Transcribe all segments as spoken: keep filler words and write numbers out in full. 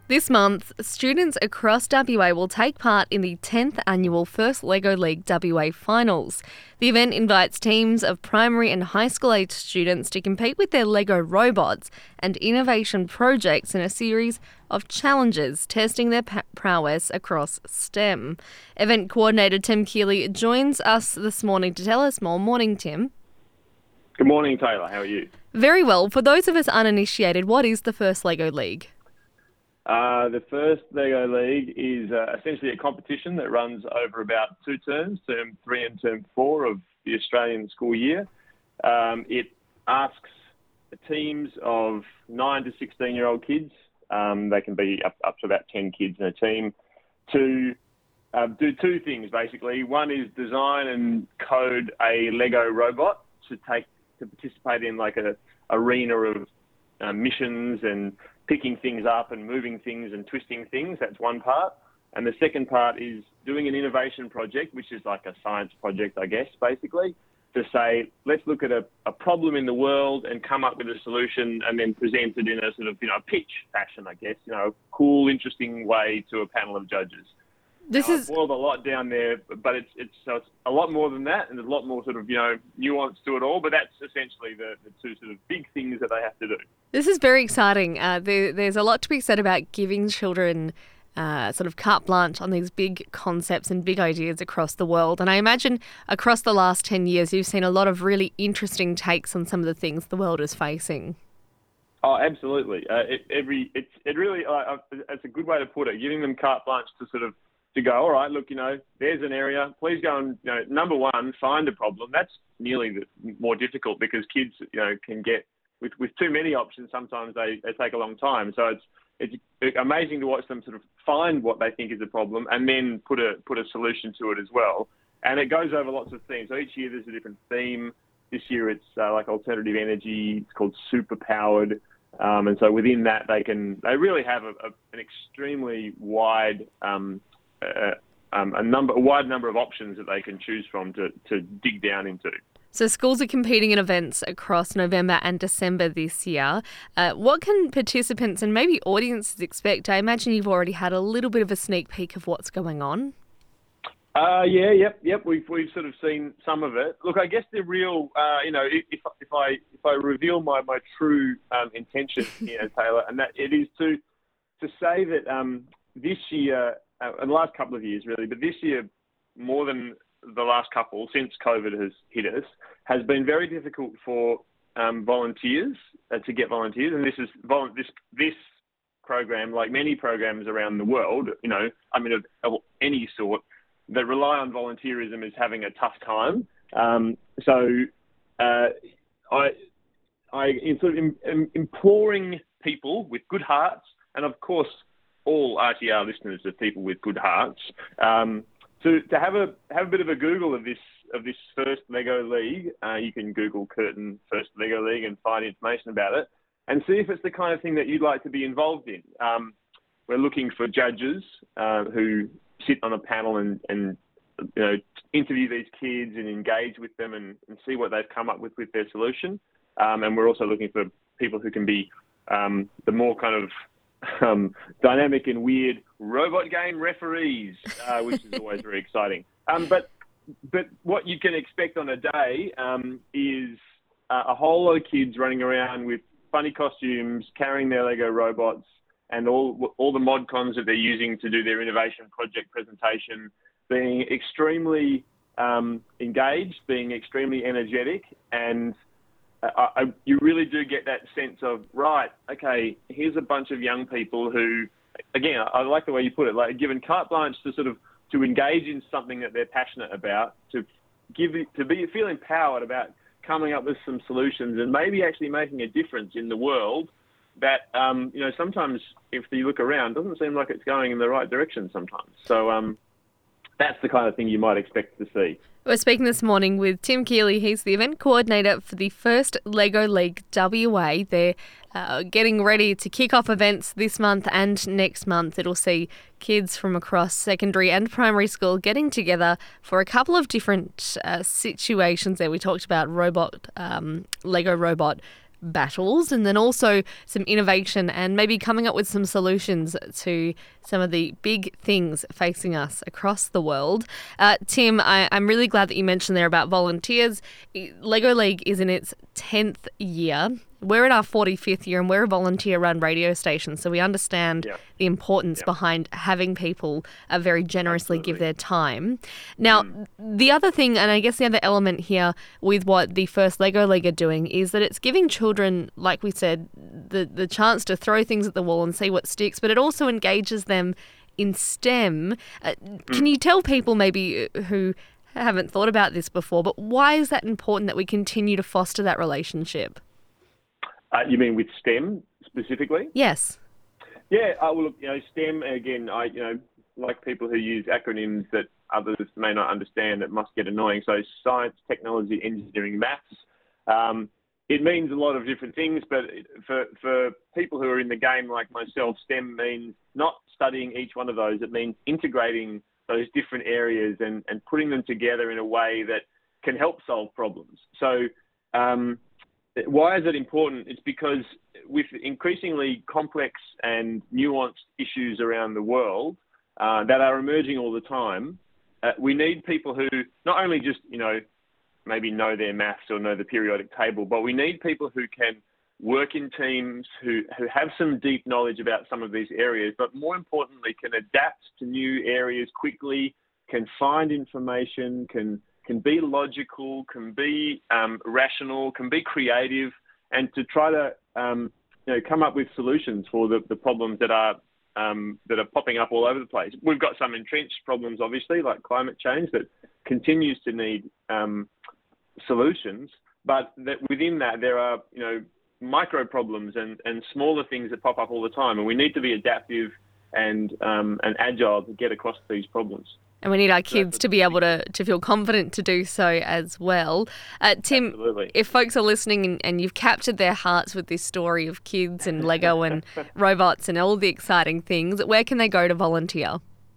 This month, students across W A will take part in the tenth annual First Lego League W A Finals. The event invites teams of primary and high school age students to compete with their Lego robots and innovation projects in a series of challenges testing their prowess across STEM. Event coordinator Tim Keeley joins us this morning to tell us more. Morning, Tim. Good morning, Taylor. How are you? Very well. For those of us uninitiated, what is the First Lego League? Uh, the First Lego League is uh, essentially a competition that runs over about two terms, term three and term four of the Australian school year. Um, it asks teams of nine to sixteen-year-old kids, um, they can be up, up to about ten kids in a team, to uh, do two things, basically. One is design and code a Lego robot to take to participate in like a arena of uh, missions and picking things up and moving things and twisting things. That's one part. And the second part is doing an innovation project, which is like a science project, I guess, basically, to say, let's look at a, a problem in the world and come up with a solution and then present it in a sort of, you know, pitch fashion, I guess, you know, cool, interesting way to a panel of judges. This now, is I've boiled a lot down there, but it's it's so it's a lot more than that, and there's a lot more sort of, you know, nuance to it all. But that's essentially the, the two sort of big things that they have to do. This is very exciting. Uh, there, there's a lot to be said about giving children uh, sort of carte blanche on these big concepts and big ideas across the world. And I imagine across the last ten years, you've seen a lot of really interesting takes on some of the things the world is facing. Oh, absolutely. Uh, it, every it's it really uh, it's a good way to put it. Giving them carte blanche to sort of to go, all right, look, you know, there's an area. Please go and, you know, number one, find a problem. That's nearly the, more difficult because kids, you know, can get with, with too many options. Sometimes they, they take a long time. So it's it's amazing to watch them sort of find what they think is a problem and then put a put a solution to it as well. And it goes over lots of themes. So each year there's a different theme. This year it's uh, like alternative energy. It's called super powered. Um, and so within that they can they really have a, a, an extremely wide um, Uh, um, a number, a wide number of options that they can choose from to, to dig down into. So schools are competing in events across November and December this year. Uh, what can participants and maybe audiences expect? I imagine you've already had a little bit of a sneak peek of what's going on. Uh, yeah, yep, yep. We've we've sort of seen some of it. Look, I guess the real, uh, you know, if if I if I reveal my my true um, intention here, Taylor, and that it is to to say that um, this year. Uh, in the last couple of years, really, but this year, more than the last couple, since COVID has hit us, has been very difficult for um, volunteers uh, to get volunteers. And this is vol- this this program, like many programs around the world, you know, I mean, of, of any sort, that rely on volunteerism is having a tough time. Um, so, uh, I, I, in sort of im- im- imploring people with good hearts, and of course, all R T R listeners are people with good hearts. Um, to to have a have a bit of a Google of this of this First Lego League, uh, you can Google Curtin First Lego League and find information about it, and see if it's the kind of thing that you'd like to be involved in. Um, we're looking for judges uh, who sit on a panel and and you know interview these kids and engage with them and, and see what they've come up with with their solution. Um, and we're also looking for people who can be um, the more kind of Um, dynamic and weird robot game referees, uh, which is always very exciting. Um, but but what you can expect on a day um, is uh, a whole lot of kids running around with funny costumes, carrying their Lego robots, and all all the mod cons that they're using to do their innovation project presentation, being extremely um, engaged, being extremely energetic, and I, I, you really do get that sense of, right, okay, here's a bunch of young people who, again, I, I like the way you put it, like given carte blanche to sort of, to engage in something that they're passionate about, to give it, to be, feel empowered about coming up with some solutions and maybe actually making a difference in the world that, um, you know, sometimes if you look around, doesn't seem like it's going in the right direction sometimes. So, um, that's the kind of thing you might expect to see. We're speaking this morning with Tim Keeley. He's the event coordinator for the First Lego League W A. They're uh, getting ready to kick off events this month and next month. It'll see kids from across secondary and primary school getting together for a couple of different uh, situations there. We talked about robot, um, Lego robot battles and then also some innovation and maybe coming up with some solutions to some of the big things facing us across the world. Uh, Tim, I, I'm really glad that you mentioned there about volunteers. Lego League is in its tenth year. We're in our forty-fifth year and we're a volunteer-run radio station, so we understand yeah. the importance yeah. behind having people uh, very generously Absolutely. give their time. Now, mm. the other thing, and I guess the other element here with what the first Lego League are doing is that it's giving children, like we said, the, the chance to throw things at the wall and see what sticks, but it also engages them in STEM. Uh, mm. Can you tell people maybe who haven't thought about this before, but why is that important that we continue to foster that relationship? Uh, you mean with STEM specifically? Yes. Yeah. Uh, well, look, you know, STEM again. I, you know, like people who use acronyms that others may not understand, that must get annoying. So, science, technology, engineering, maths. Um, it means a lot of different things, but for for people who are in the game like myself, STEM means not studying each one of those. It means integrating those different areas and and putting them together in a way that can help solve problems. So. Um, Why is it important? It's because with increasingly complex and nuanced issues around the world uh, that are emerging all the time, uh, we need people who not only just, you know, maybe know their maths or know the periodic table, but we need people who can work in teams, who, who have some deep knowledge about some of these areas, but more importantly, can adapt to new areas quickly, can find information, can can be logical, can be um, rational, can be creative, and to try to um, you know, come up with solutions for the, the problems that are um, that are popping up all over the place. We've got some entrenched problems, obviously, like climate change, that continues to need um, solutions, but that within that there are, you know, micro problems and, and smaller things that pop up all the time, and we need to be adaptive and um, and agile to get across these problems. And we need our kids to be able to, to feel confident to do so as well. Uh, Tim, Absolutely. If folks are listening and, and you've captured their hearts with this story of kids and Lego and robots and all the exciting things, where can they go to volunteer?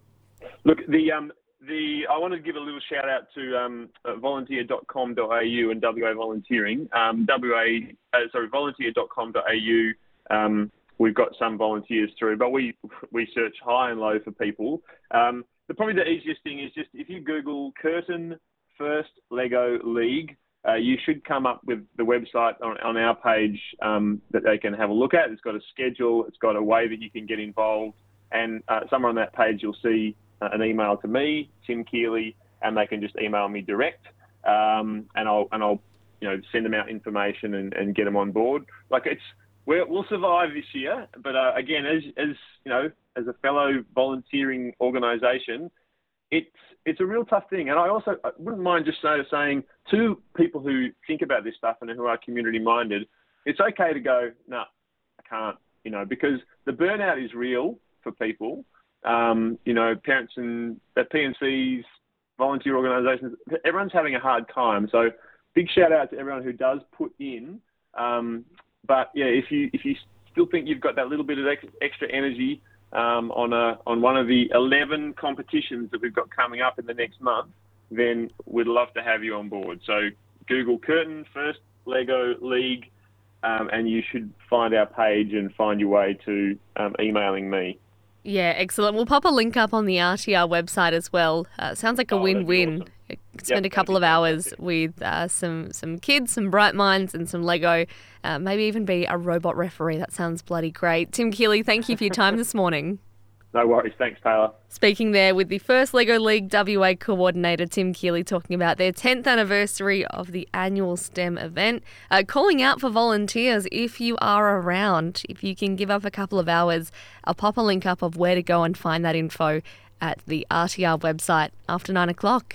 Look, the um, the I want to give a little shout out to um, uh, volunteer dot com dot a u and W A Volunteering. Um, W A uh, sorry, volunteer dot com dot a u. Um, we've got some volunteers through, but we we search high and low for people. Um, The, probably the easiest thing is just if you Google Curtin First Lego League, uh, you should come up with the website on, on our page um, that they can have a look at. It's got a schedule. It's got a way that you can get involved. And uh, somewhere on that page, you'll see uh, an email to me, Tim Keeley, and they can just email me direct. Um, and I'll, and I'll, you know, send them out information and, and get them on board. Like it's, we're, we'll survive this year. But uh, again, as, as, you know, as a fellow volunteering organisation, it's it's a real tough thing. And I also I wouldn't mind just say, saying to people who think about this stuff and who are community minded, it's okay to go, no, nah, I can't, you know, because the burnout is real for people. Um, you know, parents and uh, P N Cs, volunteer organisations, everyone's having a hard time. So big shout out to everyone who does put in. Um, but yeah, if you if you still think you've got that little bit of ex- extra energy, Um, on a on one of the eleven competitions that we've got coming up in the next month, then we'd love to have you on board. So Google Curtin First Lego League, um, and you should find our page and find your way to um, emailing me. Yeah, excellent. We'll pop a link up on the R T R website as well. Uh, sounds like a oh, win-win. Awesome. Spend yep, a couple of hours fantastic. with uh, some some kids, some bright minds, and some Lego. Uh, maybe even be a robot referee. That sounds bloody great. Tim Keeley, thank you for your time this morning. No worries. Thanks, Taylor. Speaking there with the first Lego League W A coordinator, Tim Keeley, talking about their tenth anniversary of the annual STEM event. Uh, calling out for volunteers if you are around. If you can give up a couple of hours, I'll pop a link up of where to go and find that info at the R T R website after nine o'clock.